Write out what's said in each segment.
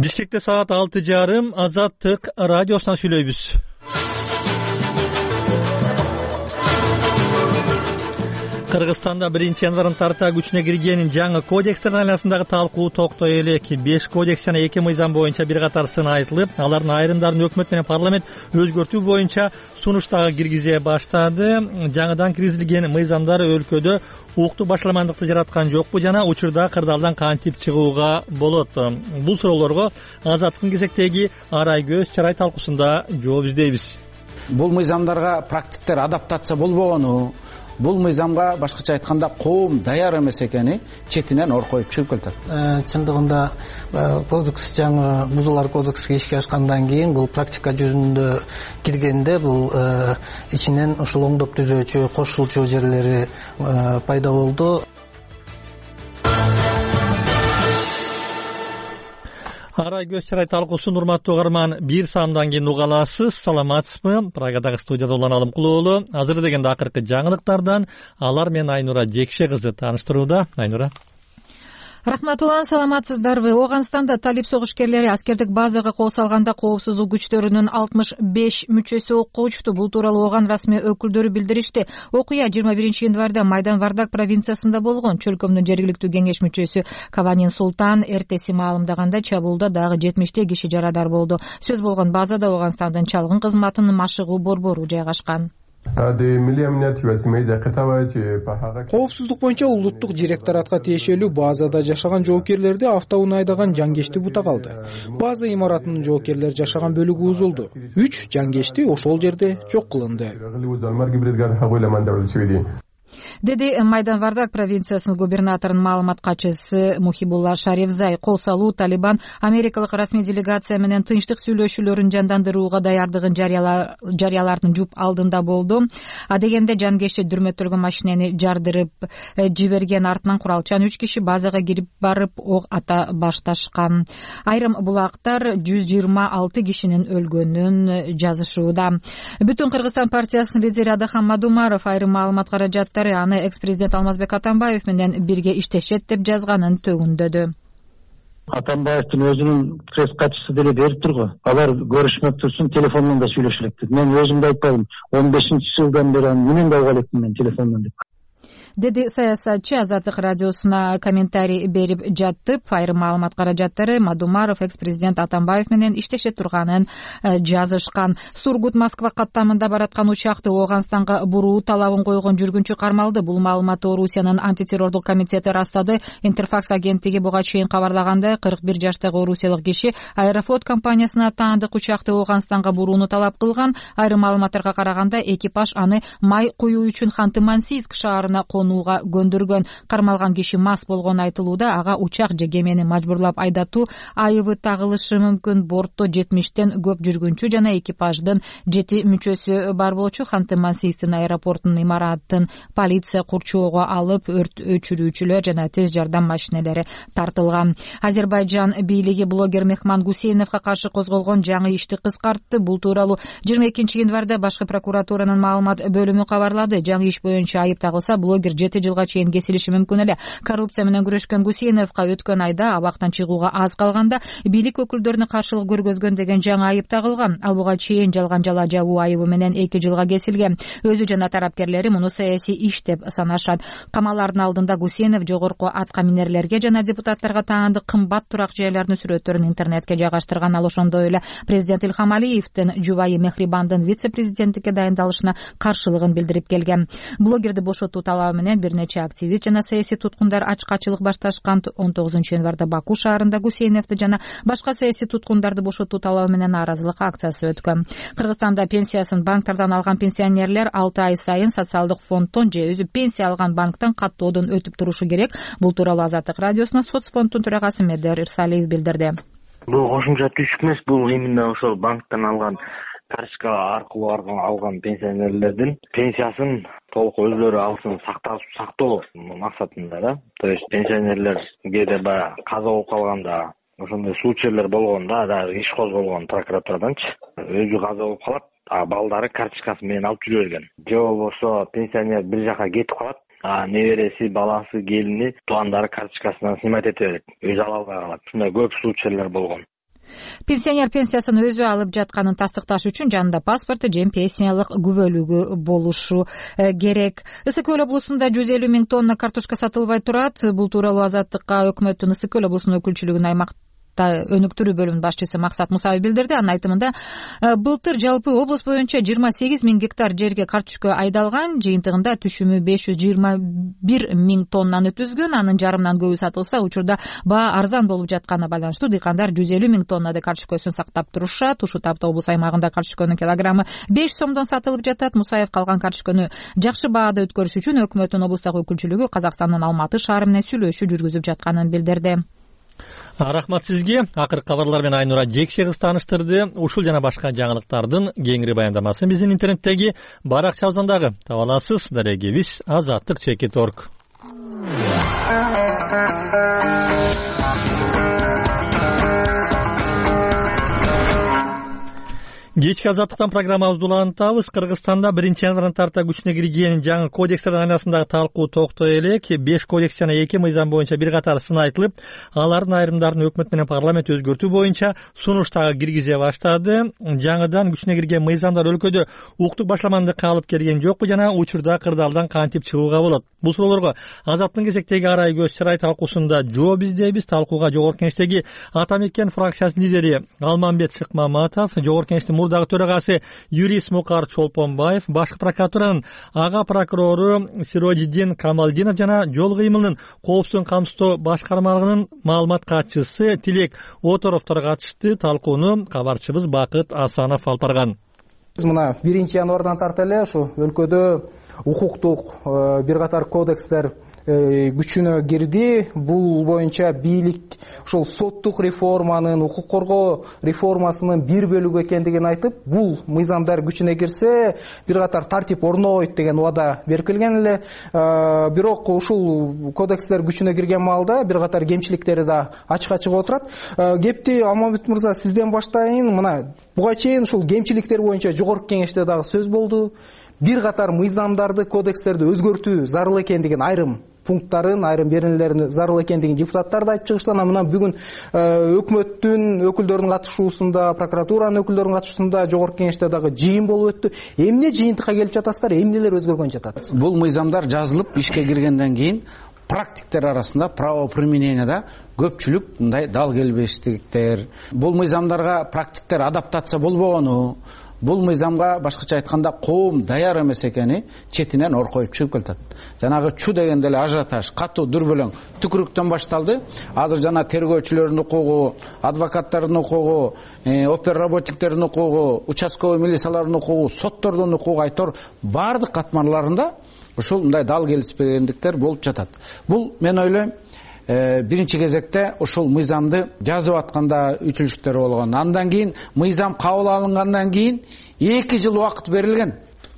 Бишкекте саат 6:30 Азаттык радиосунан сүйлөйбүз. Кыргызстанда 1-январдан тарта күчүнө кирген жаңы кодекстердин айланасындагы талкуу токтой элек. 5 кодекс жана 2 мыйзам боюнча бир катар сын айтылып, алардын айрымдарын өкмөт менен парламент өзгөртүү боюнча сунуш дагы киргизе баштады. Жаңыдан киргизилген мыйзамдар өлкөдө укуктук башаламандыкты жараткан жокпу жана учурда кырдаалдан кантип чыгууга болот? Бул суроолорго Азаттыктын кезектеги Арай Көз Чарай талкуусунда жооп издейбиз. Бул мыйзамдарга практиктер адаптация болбогону, бул мыйзамга башкача айтканда коом даяр эмес экени четинен ор коюп чыгып келатат. Чындыгында кодекс жаңы бузуулар кодекске ишке ашкандан кийин бул практика жүзүндө киргенде бул ичинен ушул оңдоп түзөөчү, кошулчу жерлери пайда болду. Арай Көз Чарай талкуусун урматтуу угарман, бир саамдан кийин уга аласыз. Саламатсызбы? Прагадагы студияда Улан Алымкулуулу. Азыр дегенде акыркы жаңылыктардан алар менен Айнура Жекше кызы тааныштырууда. Айнура. Рахмат Улан, саламатсыздарбы? Оганстанда талип согушкерлери аскердик базага кол салганда коопсуздук күчтөрүнүн 65 мүчөсү окко учту. Бул тууралуу Оган расмий өкүлдөрү билдиришти. Окуя 21-январда Майдан Вардак провинциясында болгон. Чөлкөмдүн жергиликтүү кеңеш мүчөсү Каванин Султан эртеси маалымдаганда чабуулда дагы 70 киши жарадар болду. Сөз болгон базада Оганстандын чалгын кызматынын машыгуу борбору жайгашкан. Коопсуздук боюнча улуттук директоратка тиешелүү базада жашаган жоокерлерди автоунайдаган жангечти бутак алды. База имаратынын жоокерлери жашаган бөлүгү бузулду. 3 жангечти ошол жерде жок кылынды, деди Майдан Вардак провинциясынын губернаторунун маалымат катчысы Мухибулла Шарифзай. Кол салуу Талибан америкалык расмий делегация менен тынчтык сүйлөшүүлөрүн жандандырууга даярдыгын жарыялаардын жуп алдында болду. Дегенде жангешти дүрмөттөлгөн машинени жардырып жиберген, артынан куралчан 3 киши базага кирип барып ок ата башташкан. Айрым булактар 126 кишинин өлгөнүн жазышууда. Бүтүн Кыргызстан партиясынын лидери Адахан Мадумаров айрым маалымат каражаттары аны экс-президент Алмазбек Атамбаев менен бирге иштешет деп жазганын төгүндөдү. Атамбаевдин өзүнүн пресс катчысы деле берип тургу. Алар көрүшмөк турсун, телефондон да сүйлөшүлөт деп. Мен өзүм да айтпадым. 15-жылдан бери эмнени алган элекмин мен телефондон деп, деди саясатчы. Азаттык радиосуна комментарий берип жатып, айрым маалымат каражаттары Мадумаров экс-президент Атамбаев менен иштеше турганын жазышкан. Сургут Москва каттамында бараткан учакты Оганстанга буруу талабын койгон жүргүнчү кармалды. Бул маалыматты Орусиянын антитеррорлук комитети растады. Интерфакс агенттиги буга чейин кабарлагандай, 41 жаштагы орусиялык киши Аэрофлот компаниясына таандык учакты Оганстанга бурууну талап кылган. Айрым маалыматтарга караганда, экипаж аны май куюу үчүн Ханты-Мансийск шаарына конууга көндүргөн. Кармалган киши мас болгону айтылууда. Ага учак же кемени мажбурлап айдатуу айыбы тагылышы мүмкүн. Бортто 70тен көп жүргүнчү жана экипаждын 7 мүчөсү бар болчу. Ханты-Мансийсктин аэропортунун имаратын полиция курчоого алып, өрт өчүрүүчүлөр жана тез жардам машинелери тартылган. Азербайжан бийлиги блогер Мехман Гусейновго каршы козголгон жаңы ишти кыскартты. Бул тууралуу 22-январда башкы прокуратуранын маалымат бөлүмү кабарлады. Жаңы иш боюнча айып тагылса, блогер 7 жылга чейин кесилиши мүмкүн эле. Коррупция менен күрөшкөн Гусейновго өткөн айда абактан чыгууга аз калганда бийлик өкүлдөрүнө каршылык көргөзгөн деген жаңы айып тагылган. Ал буга чейин жалган жала жабуу айыбы менен 2 жылга кесилген. Өзү жана тараптерлери муну саясий иш деп санашат. Камалардын алдында Гусейнов жогорку атка минерлерге жана депутаттарга таандык кымбат турак жайлардын сүрөттөрүн интернетке жайгаштырган. Ал ошондой эле президент Илхам Алиевдин жубайы Мехрибандын вице-президенттикке дайындалышына каршылыгын билдирип келген. Блогерди бошотуу талабы менен бир нече активист жана саясий туткундар ачкачылык башташкан. 19-январда Баку шаарында Гусейновду жана башка саясий туткундарды бошотуу талабы менен нааразылык акциясы өткөн. Кыргызстанда пенсиясын банктардан алган пенсионерлер 6 ай сайын социалдык фонддон же өзү пенсия алган банктан каттоодон өтүп турушу керек. Бул тууралуу Азаттык радиосуна соцфонддун төрагасы Медер Ирсалиев билдирди. Бул кошумча түшүк эмес, бул именно ошол банктан алган карточка аркылуу алган пенсионерлердин пенсиясын толук өзлөрү алсын, сактоо максатында да. То есть пенсионерлер кээде баягы каза болуп калганда, ошондой случайлар болгондо дагы иш козголгон прокуратураданчы, өзү каза болуп калат, балдары карточкасы менен алып жүрө берген. Же болбосо пенсионер бир жака кетип калат, небереси, баласы, келини, туугандары карточкасынан снимать эте берет. Өзү ала албай калат. Ушундай көп случайлар болгон. Пенсионер пенсиясын өзү алып жатканын тастыкташ үчүн жанында паспорт же пенсиялык күбөлүгү болушу керек. Ысык Көл облусунда 150 000 тонна картошка сатылбай турат. Бул тууралуу Азаттыкка өкмөттүн Ысык Көл облусунун өкүлчүлүгүнүн аймак өнүктүрүү бөлүмүнүн башчысы Максат Мусаев билдирди. Анын айтымында былтыр жалпы облус боюнча 28 000 гектар жерге картошка айдалган, жыйынтыгында түшүмү 521 000 тоннаны түзгөн. Анын жарымынан көбү сатылса, учурда баа арзан болуп жатканына байланыштуу дыйкандар 150 000 тоннадай картошкасын сактап турушат. Ушул тапта облус аймагында картошканын килограммы 5 сомдон сатылып жатат. Мусаев калган картошканы жакшы баада өткөрүш үчүн өкмөттүн облустагы өкүлчүлүгү Казакстандын Алматы шаары менен сүйлөшүү жүргүзүп жатканын билдирди. Рахмат сизге. Акыркы кабарлар менен Айнура Жекшегиз тааныштырды. Ушул жана башка жаңылыктардын кеңири баяндамасын биздин интернеттеги баракчабыздан дагы таба аласыз. Дарегибиз azаттык.org. Кечки азаттыктан программабызды улантабыз. Кыргызстанда 1-январдан тарта күчүнө кирген жаңы кодекстердин айланасындагы талкуу токтой элек. 5 кодекс жана 2 мыйзам боюнча бир катар сын айтылып, алардын айрымдарын өкмөт менен парламент өзгөртүү боюнча сунуштагы киргизе баштады. Жаңыдан күчүнө кирген мыйзамдар өлкөдө укуктук башламандыкка алып келген жокпу жана учурда кырдаалдан кантип чыгууга болот? Бул суроолорго Азаттын кезектеги арай көз чырай талкуусунда жооп издейбиз. Талкууга Жогорку Кеңештеги Ата Мекен фракциясынын лидери Алмамбет Сыкмаматов, Жогорку Кеңештин мурдагы төрагасы юрист Мукар Чолпонбаев, башкы прокуратуранын ага прокурору Сиродиддин Камалдинов жана жол кыймылынын коопсуздугун камсыздоо башкармалыгынын маалымат катчысы Тилек Оторофтор катышты. Талкууну кабарчыбыз Бакыт Асанов алып барган. Биз мына 1-январдан тарта эле ушу өлкөдө укуктук бир катар кодекстер күчүнө кирди. Бул боюнча бийлик ушул соттук реформанын, укук коргоо реформасынын бир бөлүгү экендигин айтып, бул мыйзамдар күчүнө кирсе бир катар тартип орнойт деген убада берилген эле. Бирок ушул кодекстер күчүнө кирген маалда бир катар кемчиликтери да ачыкка чыгып отурат. Кепти Алмамбет мырза сизден баштайын. Мына буга чейин ушул кемчиликтер боюнча Жогорку Кеңеште дагы сөз болду. Бир катар мыйзамдарды, кодекстерди өзгөртүү зарыл экендигин, айрым пункттарын, айрым беренелерин зарыл экендигин депутаттар да айтып чыгышты. Мына бүгүн өкмөттүн өкүлдөрүнүн катышуусунда, прокуратуранын өкүлдөрүнүн катышуусунда Жогорку Кеңеште дагы жыйын болуп өттү. Эмне жыйынтыкка келип жатасыздар? Эмнелер өзгөргөн жатат? Бул мыйзамдар жазылып ишке киргенден кийин практиктер арасында правопримененияда көпчүлүк мындай дал келбештиктер, бул мыйзамдарга практиктер адаптация болбогону, бул мыйзамга башкача айтканда коом даяр эмес экени четинен оркоюп чыгып келатат. Жанагы чу дегенде эле ажиотаж, катуу дүрбөлөң түкүрүктөн башталды. Азыр жана тергөөчүлөрдүн укугу, адвокаттардын укугу, оперработниктердин укугу, участковый милициялардын укугу, соттордун укугу айтор бардык катмарларында ушул мындай дал келиспегендиктер болуп жатат. Бул мен ойлойм биринчи кезекте ушул мыйзамды жазып атканда үчүлүштөр болгон. Андан кийин мыйзам кабыл алынгандан кийин 2 жыл убакыт берилген.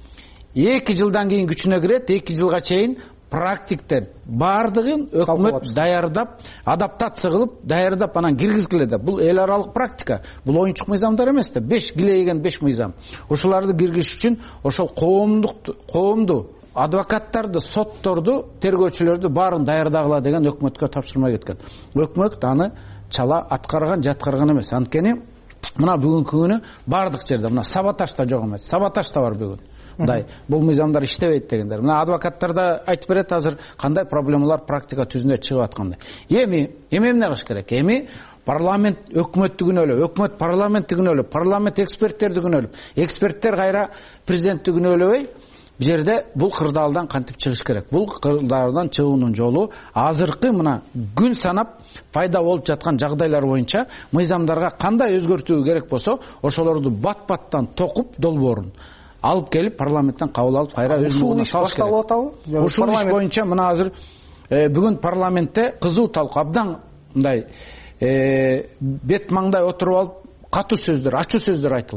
2 жылдан кийин күчүнө кирет. 2 жылга чейин практиктер бардыгын өкмөт даярдап, адаптация кылып, даярдап анан киргизгиле. Бул эл аралык практика. Бул оюнчук мыйзамдар эмес да. 5 килейген 5 мыйзам. Ушуларды киргизиш үчүн ошол коомду адвокаттарды, сотторду, тергөөчүлөрдү баарын даярдагыла деген өкмөткө тапшырма кеткен. Өкмөт аны чала аткарган, жаткарган эмес. Анткени мына бүгүнкү күнү бардык жерде мына саботаж да жок эмес. Саботаж да бар бүгүн. Мындай бул мыйзамдар иштебейт дегендер. Мына адвокаттар да айтып берет азыр кандай проблемалар практика түзүндө чыгып аткандай. Эми эмне кылыш керек? Эми парламент өкмөттү күнөөлөп, өкмөт парламентти күнөөлөп, парламент эксперттерди күнөөлөп, эксперттер кайра президентти күнөөлөбөй бул жерде бул кырдаалдан кантип чыгыш керек? Бул кырдаалдан чыгуунун жолу азыркы мына күн санап пайда болуп жаткан жагдайлар боюнча мыйзамдарга кандай өзгөртүү керек болсо, ошолорду бат-баттан токуп долбоорун алып келип парламенттен кабыл алып кайра өзүнүн салыш керек. Ушул иш боюнча мына азыр бүгүн парламентте кызуу талкуу, абдан мындай бет маңдай отуруп алып катуу сөздөр, ачуу сөздөр айтылды.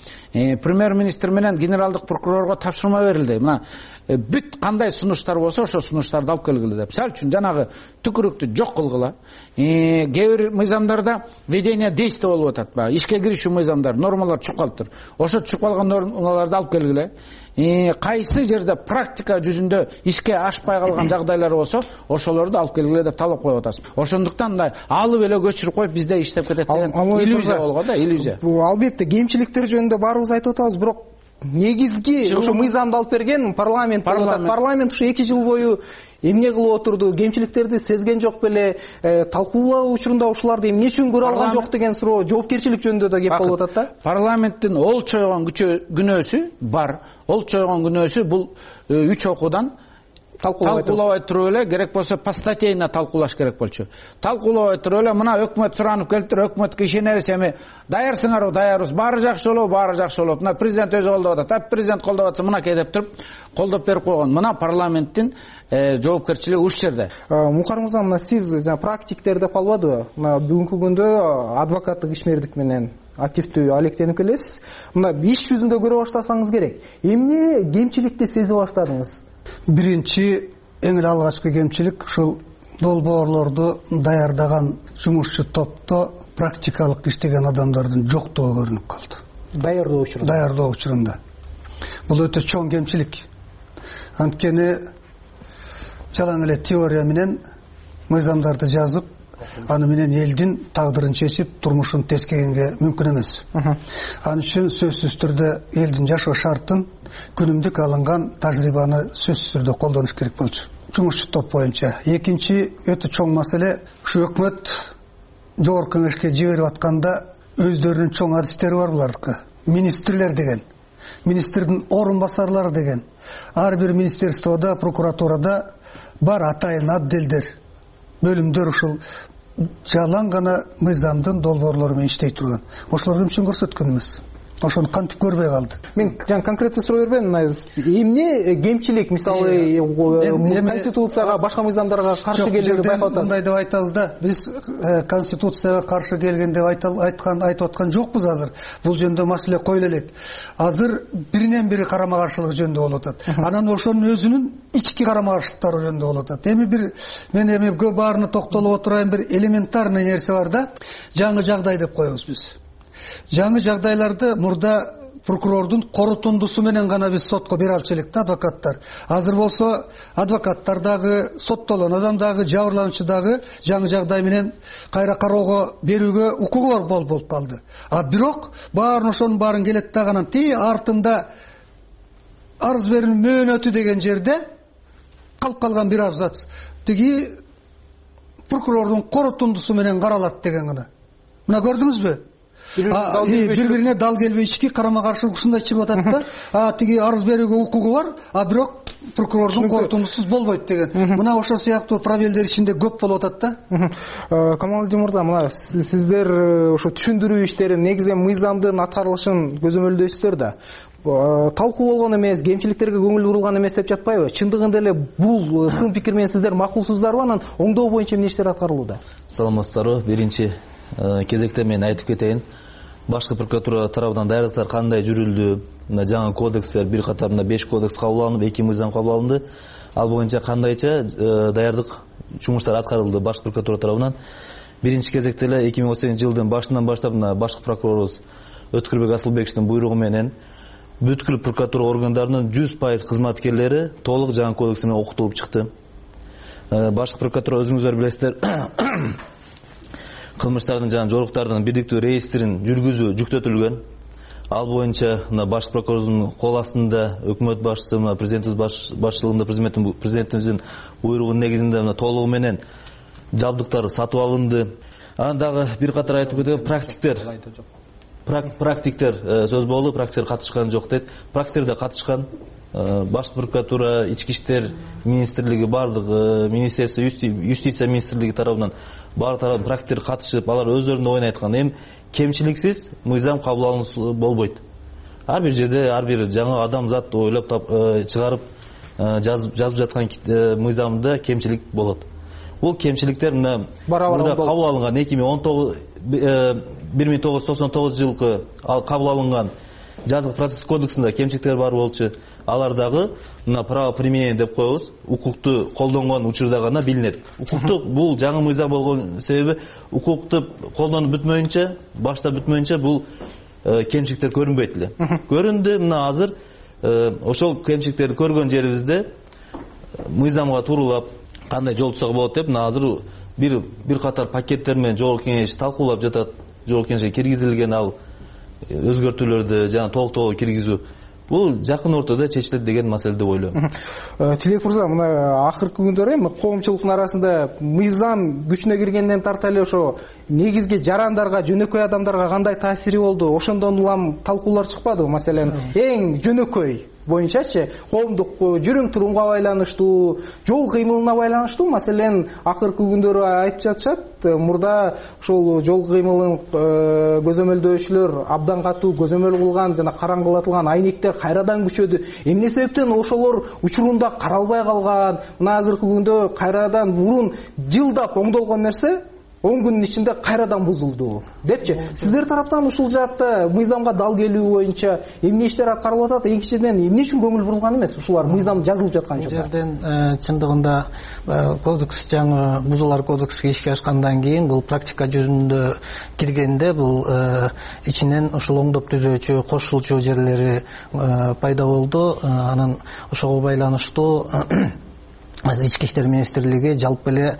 премьер-министр менен генералдык прокурорго тапшырма берилди. Мына бүт кандай сунуштар болсо ошо сунуштарды алып келгиле деп. Мисалы үчүн жанагы түкүрүктү жок кылгыла. Кээ бир мыйзамдарда введение действия болуп атат. Баягы ишке киришүү мыйзамдар, нормалар чук калыптыр. Ошо чук калган нормаларды алып келгиле. Кайсы жерде практика жүзүндө ишке ашпай калган жагдайлар болсо, ошолорду алып келгиле деп талап коюп атасыз. Ошондуктан мындай алып эле көчүрүп коюп бизде иштеп кетет деген иллюзия болгон да, иллюзия. Бул албетте кемчиликтер жөнүндө баарыбыз айтып атабыз, бирок негизги ошо мыйзамды алып берген парламент. Парламент ушу 2 жыл бою эмне кылып отурду, кемчиликтерди сезген жок беле, талкуулоо учурунда ушуларды эмне үчүн көрө алган жок деген суроо, жоопкерчилик жөнүндө да кеп болуп атат да. Парламенттин ол чойгон күнөөсү бар. Ол чойгон күнөөсү бул 3 окуудан талкуулабай туруп эле, керек болсо постатейно талкуулаш керек болчу. Талкуулабай туруп эле мына өкмөт суранып келиптир, өкмөткө ишенебиз, эми даярсыңарбы, даярбыз, баары жакшы болобу, баары жакшы болот. Мына президент өзү колдоп атат, президент колдоп атса мынакей деп туруп колдоп берип койгон. Мына парламенттин жоопкерчилиги ушул жерде. Мухтар мырза, мына сиз практиктер деп калбадыбы? Мына бүгүнкү күндө адвокаттык ишмердик менен активдүү алектенип келесиз. Мына иш жүзүндө көрө баштасаңыз керек. Эмне кемчиликти сезип баштадыңыз? Биринчи, эң эле алгачкы кемчилик ушул долбоорлорду даярдаган жумушчу топто практикалык иштеген адамдардын жоктугу көрүнүп калды. Даярдоо учурунда. Бул өтө чоң кемчилик. Анткени жалаң эле теория менен мыйзамдарды жазып, аны менен элдин тагдырын чечип, турмушун тескегенге мүмкүн эмес. Ал үчүн сөзсүз түрдө элдин жашоо шартын, күнүмдүк алынган тажрыйбаны сөзсүз түрдө колдонуш керек болчу. Жумушчу топ боюнча. Экинчи өтө чоң маселе, ушу өкмөт жогорку кеңешке жиберип атканда өздөрүнүн чоң адистери бар булардыкы. Министрлер деген, министрдин орун басарлары деген. Ар бир министерстводо, прокуратурада бар атайын отделдер, бөлүмдөр ушул жалаң гана мыйзамдын долбоорлору менен иштей турган. Ошолорго үчүн көрсөткөн эмес. Ошону кантип көрбөй калды. Мен конкреттүү суроо бербейм. Эмне кемчилик, мисалы конституцияга, башка мыйзамдарга каршы келгенди байкап атасыз? Мындай деп айтабыз да, биз конституцияга каршы келген деп айтып аткан жокпуз азыр. Бул жөнүндө маселе коюла элек. Азыр биринен бири карама-каршылык жөнүндө болуп атат. Анан ошонун өзүнүн ички карама-каршылыктары жөнүндө болуп атат. Мен көп баарына токтолуп отурайын, бир элементарный нерсе бар да, жаңы жагдай деп коебуз биз. Жаңы жагдайларды мурда прокурордун корутундусу менен гана биз сотко бере алчу элек да, адвокаттар. Азыр болсо адвокаттар дагы, соттолгон адам дагы, жабырлануучу дагы жаңы жагдай менен кайра кароого берүүгө укугу бар болуп калды. Бирок ошонун баарын келет дагы анан артында арыз берүү мөөнөтү деген жерде калып калган бир абзац. Тиги прокурордун корутундусу менен каралат деген гана. Мына көрдүңүзбү? Бири-бирине дал келбей ички карама-каршылык ушундай чыгып атат да. Тиги арыз берүүгө укугу бар, бирок прокурордун корутундусуз болбойт деген. Мына ошол сыяктуу пробелдер ичинде көп болуп атат да. Камалдин мырза, мына сиздер ошо түшүндүрүү иштерин, негизи мыйзамдын аткарылышын көзөмөлдөйсүздөр да. Талкуу болгон эмес, кемчиликтерге көңүл бурулган эмес деп жатпайбы? Чындыгында эле бул сын пикир менен сиздер макулсуздарбы? Анан оңдоо боюнча эмне иштер аткарылууда? Саламатсыздарбы? Биринчи кезекте мен айтып кетейин. Башкы прокуратура тарабынан даярдыктар кандай жүрүлдү? Жаңы кодекстер, бир катар 5 кодекс кабыл алынып, 2 мыйзам кабыл алынды. Ал боюнча кандайча даярдык жумуштар аткарылды башкы прокуратура тарабынан? Биринчи кезекте эле 2018 жылдын башынан баштап башкы прокурорубуз Өткүрбек Асылбековичтин буйругу менен бүткүл прокуратура органдарынын 100% кызматкерлери толук жаңы кодекс менен окутулуп чыкты. Башкы прокуратура өзүңүздөр билесиздер, кылмыштардын жана жоруктардын бирдиктүү реестрин жүргүзүү жүктөтүлгөн. Ал боюнча башкы прокурордун кол астында өкмөт башчысы, президентибиз башчылыгында президентибиздин буйругунун негизинде толугу менен жабдыктар сатып алынды. Анан дагы бир катар айтып кеткен практиктер сөз болду, практиктер катышкан жок дейт. Практиктер да катышкан. Башкы прокуратура, ички иштер министрлиги, бардык министерство, юстиция министрлиги тарабынан баардык тарап практиктер катышып, алар өздөрүнүн оюн айткан. Эми кемчиликсиз мыйзам кабыл алынуусу болбойт. Ар бир жерде ар бир жаңы адамзат ойлоп чыгарып жазып жаткан мыйзамда кемчилик болот. Бул кемчиликтер мына кабыл алынган 1999 жылкы кабыл алынган жазык процесс кодексинде кемчиликтер бар болчу. Алар дагы мына право применения деп коебуз. Укукту колдонгон учурда гана билинет. Укукту бул жаңы мыйзам болгон себеби укукту колдонуп бүтмөйүнчө, баштап бүтмөйүнчө бул кемчиликтер көрүнбөйт эле. Көрүндү. Мына азыр ошол кемчиликтерди көргөн жерибизде мыйзамга тууралап кандай жол тутсак болот деп мына азыр бир катар пакеттер менен жогорку кеңеш талкуулап жатат. Жогорку кеңешке киргизилген ал өзгөртүүлөрдү жана толуктоого киргизүү. Бул жакын ортодо чечилет деген маселе деп ойлойм. Тилек мырза, мына акыркы күндөрү коомчулуктун арасында мыйзам күчүнө киргенден тарта эле ошо негизги жарандарга, жөнөкөй адамдарга кандай таасири болду? Ошондон улам талкуулар чыкпадыбы? Маселен, эң жөнөкөй боюнчачы коомдук жүрүм турумга байланыштуу, жол кыймылына байланыштуу. Маселен, акыркы күндөрү айтып жатышат, мурда ошол жол кыймылын көзөмөлдөөчүлөр абдан катуу көзөмөл кылган жана караңгылатылган айнектер кайрадан күчөдү. Эмне себептен ошолор учурунда каралбай калган? Мына азыркы күндө кайрадан мурун жылдап оңдолгон нерсе 10 күнүн ичинде кайрадан бузулду депчи. Сиздер тараптан ушул жаатта мыйзамга дал келүү боюнча эмне иштер аткарылып атат? Экинчиден, эмне үчүн көңүл бурулган эмес ушулар мыйзам жазылып жаткан жок? Бул жерден чындыгында кодекс жаңы бузуулар кодекске ишке ашкандан кийин бул практика жүзүндө киргенде бул ичинен ушул оңдоп түзөөчү, кошулчу жерлери пайда болду. Анан ошого байланыштуу Ички иштер министрлиги жалпы эле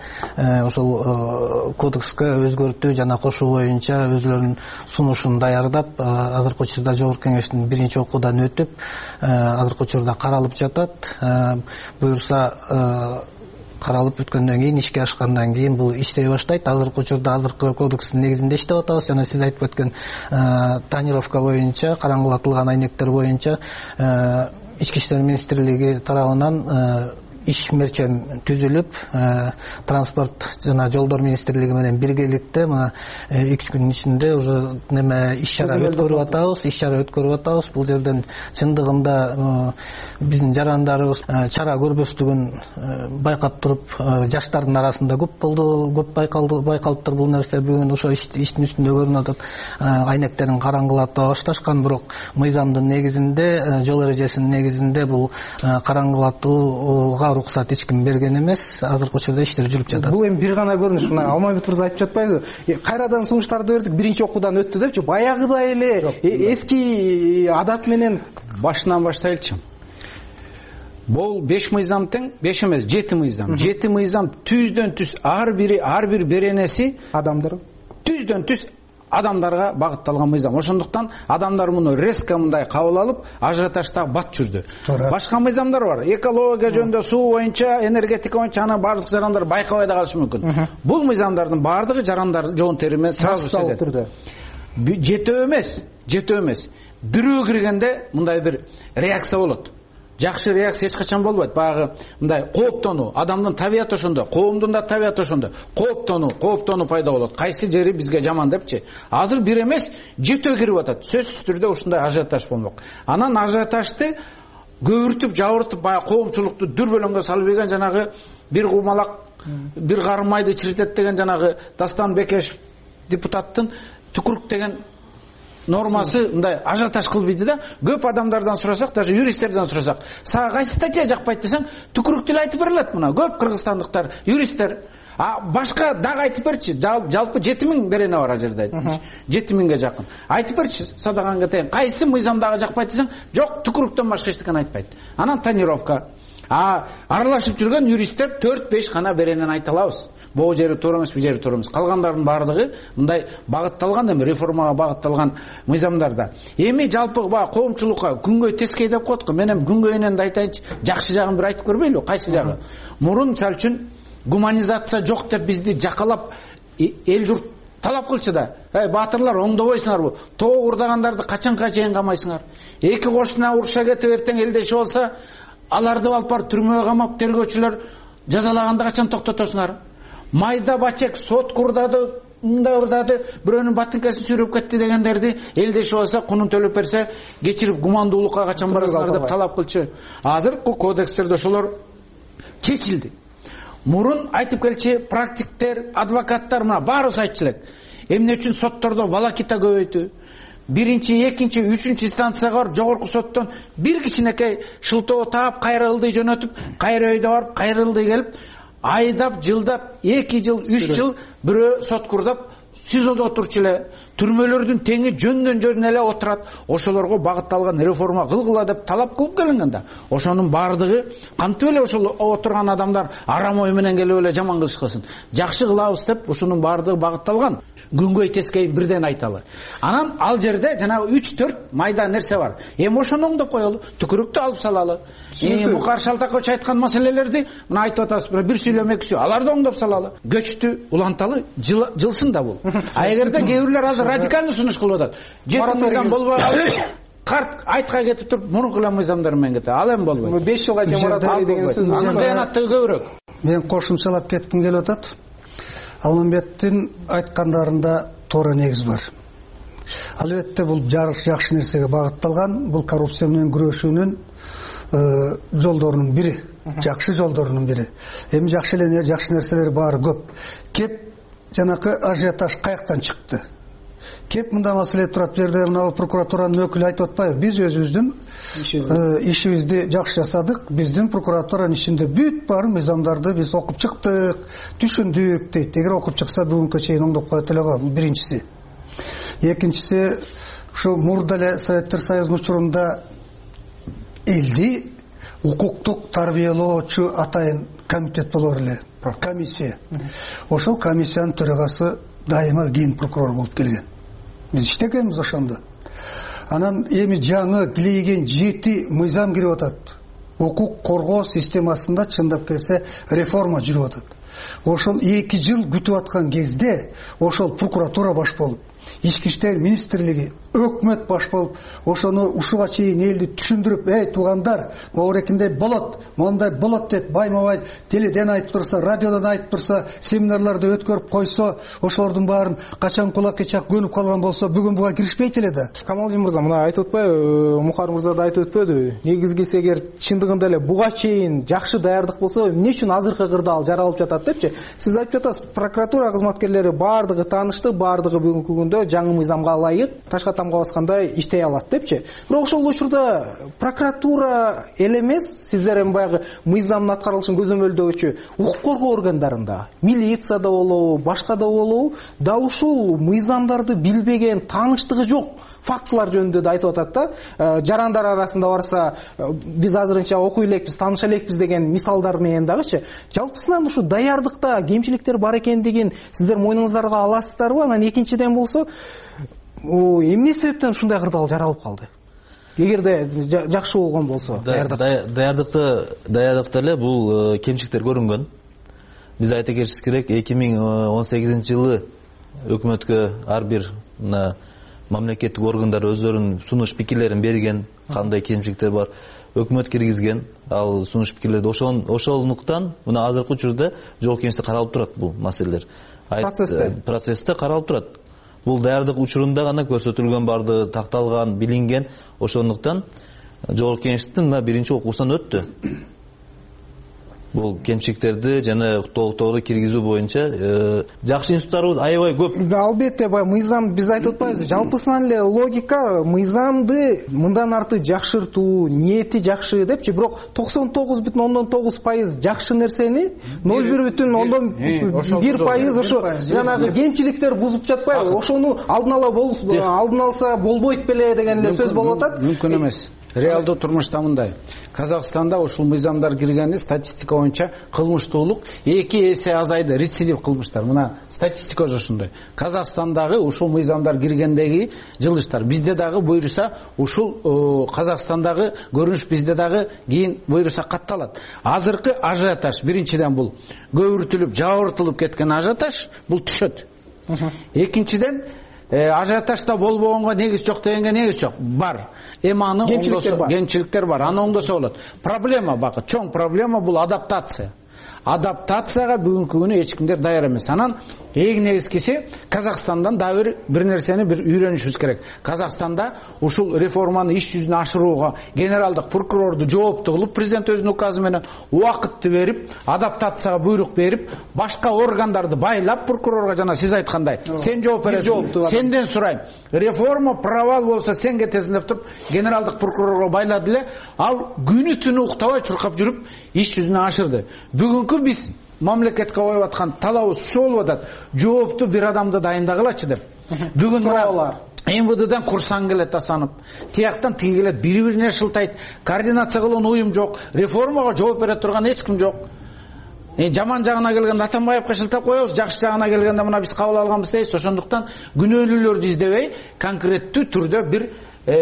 ошол кодекске өзгөртүү жана кошуу боюнча өзлөрүнүн сунушун даярдап, азыркы учурда жогорку кеңештин биринчи окуудан өтүп, азыркы учурда каралып жатат. Буюрса каралып бүткөндөн кийин, ишке ашкандан кийин бул иштей баштайт. Азыркы учурда азыркы кодекстин негизинде иштеп атабыз. Жана сиз айтып өткөн тонировка боюнча, караңгылатылган айнектер боюнча Ички иштер министрлиги тарабынан иш мерчем түзүлүп, транспорт жана жолдор министрлиги менен биргеликте мына 2 күнүн ичинде уже иш-чара өткөрүп атабыз. Бул жерден чындыгында биздин жарандарыбыз чара көрбөстүгүн байкап туруп, жаштардын арасында көп болду, көп байкалыптыр бул нерсе. Бүгүн ошо иштин үстүндө көрүнүп атат. Айнектерин караңгылата башташкан, бирок мыйзамдын негизинде, жол эрежесинин негизинде бул караңгылатууга рухсат эч ким берген эмес. Азыркы учурда иштер жүрүп жатат. Бул эми бир гана көрүнүш. Мына Алмайбек мырза айтып жатпайбы? Кайрадан сунуштарды бердик, биринчи окуудан өттү депчи. Баягыдай эле эски адат менен башынан баштайлычы. Бул 5 мыйзам тең, 5 эмес, 7 мыйзам. 7 мыйзам түздөн түз ар бир беренеси адамдар түздөн түз адамдарга багытталган мыйзам. Ошондуктан адамдар муну резко мындай кабыл алып, ажиотажда бат жүрдү. Башка мыйзамдар бар. Экология жөнүндө, суу боюнча, энергетика боюнча аны бардык жарандар байкабай да калышы мүмкүн. Бул мыйзамдардын бардыгы жарандар жоон теримен сразу сезет. Жетөө эмес. Бирөө киргенде мындай бир реакция болот. Жакшы реакция эч качан болбойт. Багы мындай кооптонуу, адамдын табияты ошондо, коомдун да табияты ошондо. Кооптонуу пайда болот. Кайсы жери бизге жаман депчи. Азыр бир эмес, жетөө кирип атат. Сөзсүз түрдө ушундай ажиотаж болмок. Анан ажиотажды көбүртүп, жабыртып, баягы коомчулукту дүрбөлөңгө салып ийген жанагы бир кумалак, бир карым майды чиритет деген жанагы Дастан Бекешев депутаттын түкүрүк деген нормасы мындай ажиотаж кылбайды да. Көп адамдардан сурасак, даже юристтерден сурасак, сага кайсы статья жакпайт десең, түкүрүк деле айтып берилет. Мына көп кыргызстандыктар, юристтер, башка дагы айтып берчи. Жалпы 7000 берене бар жерде. 7000ге жакын. Айтып берчи, садаган кетейин. Кайсы мыйзамдагы жакпайт десең, жок, түкүрүктөн башка эч нерсе айтпайт. Анан тонировка. Аралашып жүргөн юристтер 4-5 гана беренен айта алабыз. Бул жери туура эмес, бул жери туура эмес. Калгандардын бардыгы мындай багытталган, эми реформага багытталган мыйзамдарда. Эми жалпы коомчулукка күнгөй тескей деп коет го. Мен эми күнгөйүнөн да айтайынчы, жакшы жагын бир айтып көрбөйлү? Кайсы жагы? Мурун мисалы үчүн гуманизация жок деп бизди жакалап эл журт талап кылчу да. Баатырлар, оңдобойсуңарбы? Тоо курдагандарды качанга чейин камайсыңар? Эки кошуна уруша кетип эртең элдеши болсо, аларды алып барып түрмөгө камап, тергөөчүлөр жазалаганда качан токтотосуңар? Майда бачек сот курдады, мындай урдады, бирөөнүн батынкасын сүйрөп кетти дегендерди элдеши болсо, кунун төлөп берсе, кечирип гумандуулукка качан барасыңар деп талап кылчу. Азыркы кодекстерде ошолор чечилди. Мурун айтып келчи практиктер, адвокаттар мына баары айтчылык. Эмне үчүн соттордо волокита көбөйтүү? биринчи, экинчи, үчүнчү станцияга барып жогорку соттон бир кичинекей шылтоо таап, кайра ылдый жөнөтүп, кайра өйдө барып, кайра ылдый келип, айдап, жылдап, 2 жыл, 3 жыл бирөө сот курдап, СИЗОдо отурчу эле, түрмөлөрдүн теңи жөндөн эле отурат. Ошолорго багытталган реформа кылгыла деп талап кылып келинген да. Ошонун баардыгы кантип эле ошол отурган адамдар арам ой менен келип эле жаман кылышкасын. Жакшы кылабыз деп ушунун баардыгы багытталган. Күнгөй тескейин бирден айталы. Анан ал жерде жанагы 3-4 майда нерсе бар. Эми ошону оңдоп коелу, түкүрүктү алып салалы. Мукар Шалтакович айткан маселелерди мына айтып атасыз, бир сүйлөм, эки сүйлөм, аларды оңдоп салалы. Көчтү уланталы, жылсын да бул. А эгерде кээ бирлер азыр радикалдуу сунуш кылып атат. Жети мыйзам болбой калды. Карт айтка кетип туруп, мурунку мыйзамдар менен кетет. Ал эми болбойт. 5 жылга чейин мораторий деген сөз. Анын даянаттыгы көбүрөөк. Мен кошумчалап кетким келип атат. Алмамбеттин айткандарында туура негиз бар. Албетте бул жакшы нерсеге багытталган, бул коррупция менен күрөшүүнүн жолдорунун бири, жакшы жолдорунун бири. Эми жакшы нерселер баары көп. Кеп жанакы ажиотаж каяктан чыкты? Кеп мында маселе турат, бу жерде мына прокуратуранын өкүлү айтып атпайбы? Биз өзүбүздүн ишибизди жакшы жасадык. Биздин прокуратуранын ичинде бүт бар мыйзамдарды биз окуп чыктык, түшүндүк дейт. Эгер окуп чыкса бүгүнкү чейин оңдоп коет эле го. Бул биринчиси. Экинчиси, ушу мурда эле Советтер Союзунун учурунда элди укуктук тарбиялоочу атайын комитет болор эле, комиссия. Ошол комиссиянын төрагасы дайыма ген прокурор болуп келген. Биз иштегенбиз ошондо. Анан эми жаңы килейген 7 мыйзам кирип атат. Укук коргоо системасында чындап келсе реформа жүрүп атат. Ошол 2 жыл күтүп аткан кезде ошол прокуратура баш болуп, Ички иштер министрлиги, өкмөт баш болуп, ошону ушуга чейин элди түшүндүрүп, туугандар, моорекиндей болот, мондай болот деп байма-бай теледен айтып турса, радиодон айтып турса, семинарларды өткөрүп койсо, ошолордун баарын качан кулакка чак көнүп калган болсо, бүгүн буга киришпейт эле да. Камалжин мырза, мына айтып атпайбы, Мухар мырза да айтып өтпөдү? Негизги эгер чындыгында эле буга чейин жакшы даярдык болсо, эмне үчүн азыркы кырда ал жаралып жатат депчи? Сиз айтып жатасыз, прокуратура кызматкерлери баардыгы таанышты, баардыгы бүгүнкү күндө жаңы мыйзамга ылайык ташка тамга баскандай иштей алат депчи. Бирок ошол учурда прокуратура эле эмес, сиздер эми баягы мыйзамдын аткарылышын көзөмөлдөөчү укук коргоо органдарында, милицияда болобу, башка да болобу, дал ушул мыйзамдарды билбеген, тааныштыгы жок фактылар жөнүндө да айтып атат да. Жарандар арасында барса, биз азырынча окуй элекпиз, тааныша элекпиз деген мисалдар менен дагычы. Жалпысынан ушу даярдыкта кемчиликтер бар экендигин сиздер мойнуңуздарга аласыздарбы? Анан экинчиден болсо, эмне себептен ушундай кырдаал жаралып калды? Эгерде жакшы болгон болсо, даярдыкта эле бул кемчиликтер көрүнгөн. Биз айта кетишибиз керек, 2018-жылы өкмөткө ар бир мамлекеттик органдар өздөрүнүн сунуш пикирлерин берген, кандай кемчиликтер бар, өкмөт киргизген ал сунуш пикирлерди. Ошондуктан мына азыркы учурда жол кеңеште каралып турат бул маселелер. Процессте каралып турат. Бул даярдык учурунда гана көрсөтүлгөн, бардыгы такталган, билинген. Ошондуктан жогорку кеңештин биринчи окуусунан өттү. Бул кемчиликтерди жана толуктоого киргизүү боюнча жакшы институттарыбыз аябай көп. Албетте, мыйзам биз айтып атпайбызбы? Жалпысынан эле логика мыйзамды мындан арты жакшыртуу, ниети жакшы депчи, бирок 99,9% жакшы нерсени 0,1% ошо жанагы кемчиликтер бузуп жатпайбы? Ошону алдын алса болбойт беле деген эле сөз болуп атат. Мүмкүн эмес. Реалдуу турмушта мындай. Казакстанда ушул мыйзамдар киргенде статистика боюнча кылмыштуулук 2 эсе азайды, рецидив кылмыштар. Мына статистика ошондой. Казакстандагы ушул мыйзамдар киргендеги жылыштар бизде дагы буйруса, ушул Казакстандагы көрүнүш бизде дагы кийин буйруса катталат. Азыркы ажиотаж биринчиден бул көбүртүлүп, жабыртылып кеткен ажиотаж бул түшөт. Экинчиден ажиотажда болбогонго негиз жок дегенге негиз жок. Бар. Эми аны кемчиликтер бар. Аны оңдосо болот. Проблема чоң проблема бул адаптация. адаптацияга бүгүнкү күнү эч кимдер даяр эмес. Анан эң негизгиси Казакстандан дагы бир нерсени үйрөнүшүбүз керек. Казакстанда ушул реформаны иш жүзүнө ашырууга генералдык прокурорду жоопту кылып, президент өзүнүн указы менен убакытты берип, адаптацияга буйрук берип, башка органдарды байлап прокурорго, жана сиз айткандай, сен жооп бересиң, сенден сурайм. Реформа провал болсо сен кетесиң деп туруп, генералдык прокурорго байлады эле. Ал күнү түнү уктабай чуркап жүрүп, иш жүзүнө ашырды. Бүгүнкү биз мамлекетке коюп аткан талабыбыз ушу болуп атат. Жоопту бир адамды дайындагылачы деп. Бүгүн суроолор МВДдан курсан келет асанып, тияктан тиги келет, бири-бирине шылтайт, координация кылган уюм жок, реформага жооп бере турган эч ким жок. Жаман жагына келгенде Атамбаевка шылтап коебуз, жакшы жагына келгенде мына биз кабыл алганбыз дейбиз. Ошондуктан күнөөлүүлөрдү издебей, конкреттүү түрдө бир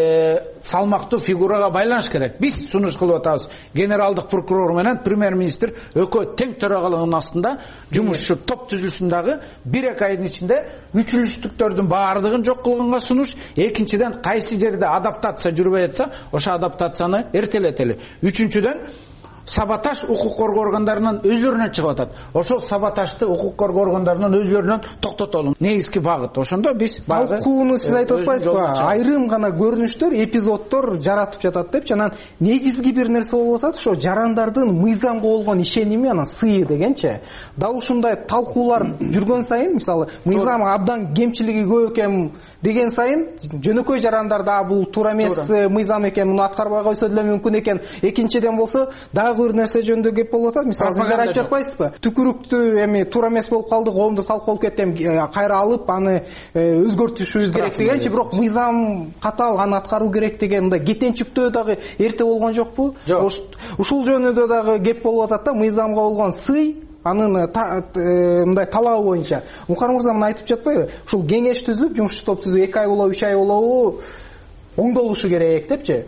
салмактуу фигурага байланыш керек. Биз сунуш кылып атабыз. Генералдык прокурор менен премьер-министр экөө тең төрагалыгынын астында жумушчу топ түзүлсүн дагы 1-2 айдын ичинде үчүлүштүктөрдүн баардыгын жок кылганга сунуш. Экинчиден, кайсы жерде адаптация жүрбөй атса, ошо адаптацияны эртелетели. Үчүнчүдөн, саботаж укук коргоо органдарынан өзлөрүнөн чыгып атат. Ошол саботажды укук коргоо органдарынан өзлөрүнөн токтотолу. Негизги багыт. Ошондо биз талкууну сиз айтып атпайсызбы? Айрым гана көрүнүштөр, эпизоддор жаратып жатат деп, анан негизги бир нерсе болуп атат, ошо жарандардын мыйзамга болгон ишеними, анан сыйы дегенчи. Дал ушундай талкуулар жүргөн сайын, мисалы, мыйзам абдан кемчилиги көп экен деген сайын, жөнөкөй жарандарда бул туура эмес мыйзам экен, муну аткарбай койсо деле мүмкүн экен. Экинчиден болсо, дагы бир нерсе жөнүндө кеп болуп атат. Мисалы, сиздер айтып жатпайсызбы? Түкүрүктү эми туура эмес болуп калды, коомдо талкуу болуп кетти, кайра алып аны өзгөртүшүбүз керек дегенчи, бирок мыйзам катаал, аны аткаруу керек деген мындай кетенчиктөө дагы эрте болгон жокпу? Ушул жөнүндө дагы кеп болуп атат да, мыйзамга болгон сый, анын мындай талабы боюнча. Мукар мырза мына айтып жатпайбы? Ушул кеңеш түзүлүп, жумушчу топ түзүлүп, 2 ай болобу, 3 ай болобу оңдолушу керек депчи.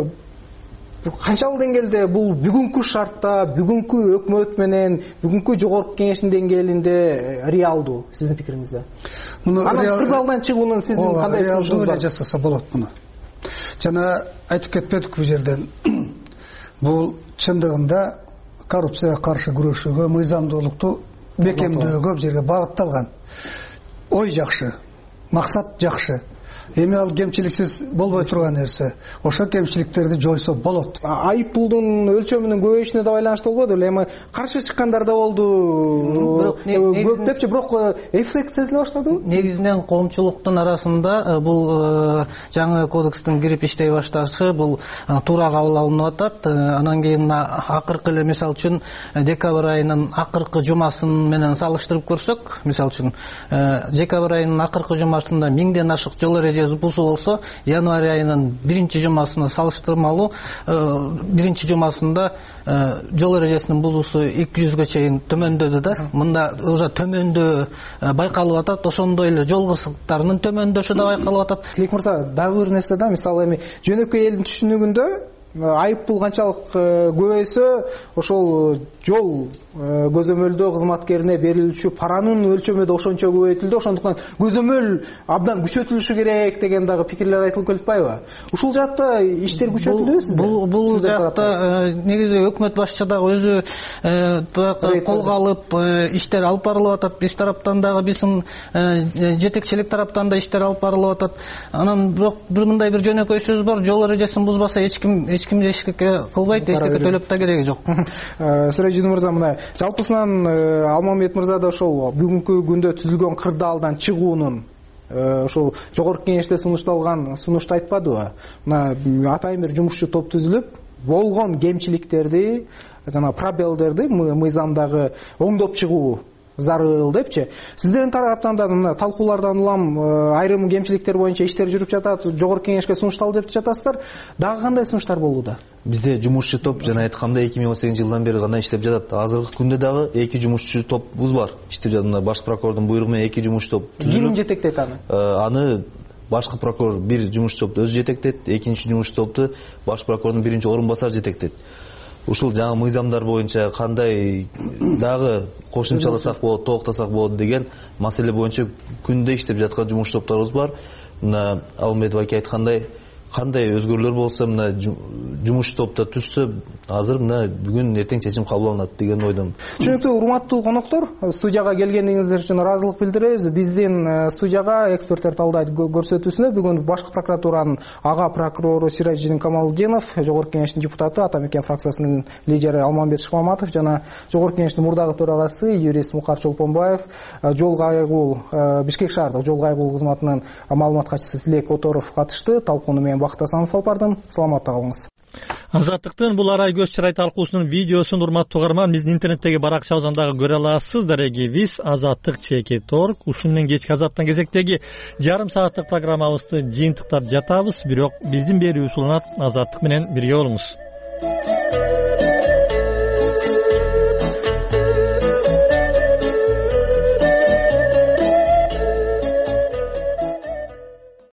Канчалык деңгээлде бул бүгүнкү шартта, бүгүнкү өкмөт менен, бүгүнкү жогорку кеңештин деңгээлинде реалдуу сиздин пикириңизде? Анан кырдаалдан чыгуунун сиздин кандай реалдуу эле жасаса болот муну. Жана айтып кетпедик бул жерден. Бул чындыгында коррупцияга каршы күрөшүүгө, мыйзамдуулукту бекемдөөгө бул жерге багытталган. Ой жакшы, максат жакшы. Эми ал кемчиликсиз болбой турган нерсе. Ошо кемчиликтерди жойсо болот. Айып пулдун өлчөмүнүн көбөйүшүнө да байланыштуу болбоду эле? Эми каршы чыккандар да болду. Көп депчи, бирок эффект сезиле баштадыбы? Негизинен коомчулуктун арасында бул жаңы кодекстин кирип иштей башташы бул туура кабыл алынып атат. Анан кийин акыркы эле мисал үчүн декабрь айынын акыркы жумасын менен салыштырып көрсөк, мисал үчүн декабрь айынын акыркы жумасында 1000ден ашык жол эрежеси бузуу болсо, январь айынын 1-жумасына салыштырмалуу 1-жумасында жол эрежесинин бузуусу 200гө чейин төмөндөдү да. Мында уже төмөндөө байкалып атат, ошондой эле жол кырсыктарынын төмөндөшү да байкалып атат. Тилек мырза, дагы бир нерсе да, мисалы эми жөнөкөй элдин түшүнүгүндө айып пул канчалык көбөйсө, ошол жол көзөмөлдөө кызматкерине берилүүчү паранын өлчөмү да ошончо көбөйтүлдү. Ошондуктан көзөмөл абдан күчөтүлүшү керек деген дагы пикирлер айтылып келип атпайбы? Ушул жакта иштер күчөтүлөбү сизде? Бул жакта негизи өкмөт башчы дагы өзү колго алып иштер алып барылып атат. Биз тараптан дагы биздин жетекчилик тараптан да иштер алып барылып атат. Анан бирок бир мындай бир жөнөкөй сөз бар: жол эрежесин бузбаса эч ким эчтеке кылбайт, эчтеке төлөп да кереги жок. Сиражидин мырза, мына жалпысынан Алмамбет мырза да ошол бүгүнкү күндө түзүлгөн кырдаалдан чыгуунун ошол жогорку кеңеште сунушталган сунушту айтпадыбы? Мына атайын бир жумушчу топ түзүлүп, болгон кемчиликтерди, жана пробелдерди мыйзамдагы оңдоп чыгуу зарыл депчи. Сиздердин тараптан да мына талкуулардан улам айрым кемчиликтер боюнча иштер жүрүп жатат, жогорку кеңешке сунушталды деп жатасыздар. Дагы кандай сунуштар болууда? Бизде жумушчу топ жана айткандай 2018-жылдан бери гана иштеп жатат. Азыркы күндө дагы 2 жумушчу топубуз бар. Иштеп жатат. Баш прокурордун буйругу менен 2 жумушчу топ түзүлүп. Ким жетектейт аны? Аны башкы прокурор бир жумушчу топту өзү жетектейт, экинчи жумушчу топту баш прокурордун биринчи орун басары жетектейт. Ушул жаңы мыйзамдар боюнча кандай дагы кошумчаласак болот, токтосак болот деген маселе боюнча күндө иштеп жаткан жумуш топторубуз бар. Мына Алмамбетов аке айткандай, кандай өзгөрүүлөр болсо мына жумуш топто түзсө азыр мына бүгүн эртең чечим кабыл алынат деген ойдомун. Түшүнүктүү урматтуу коноктор, студияга келгениңиздер үчүн ыраазылык билдиребиз. Биздин студияга эксперттер талдайт көрсөтүүсүнө бүгүн башкы прокуратуранын ага прокурору Сиражидин Камалдинов, Жогорку Кеңештин депутаты, Ата Мекен фракциясынын лидери Алмамбет Шыкмаматов жана Жогорку Кеңештин мурдагы төрагасы юрист Мукар Чолпонбаев, жол кайгул Бишкек шаардык жол кайгул кызматынын маалымат катчысы Тилек Оторов катышты. Талкууну мен Бакыт Асанов алып бардым. Саламатта калыңыз. Азаттыктын бул арай көз чырай талкуусунун видеосун урматтуу угарман биздин интернеттеги баракчабыздан дагы көрө аласыз. Дарегибиз Азаттык.org. Ушун менен кечки азаттан кезектеги жарым сааттык программабызды жыйынтыктап жатабыз. Бирок биздин берүүбүз уланат. Азаттык менен бирге болуңуз.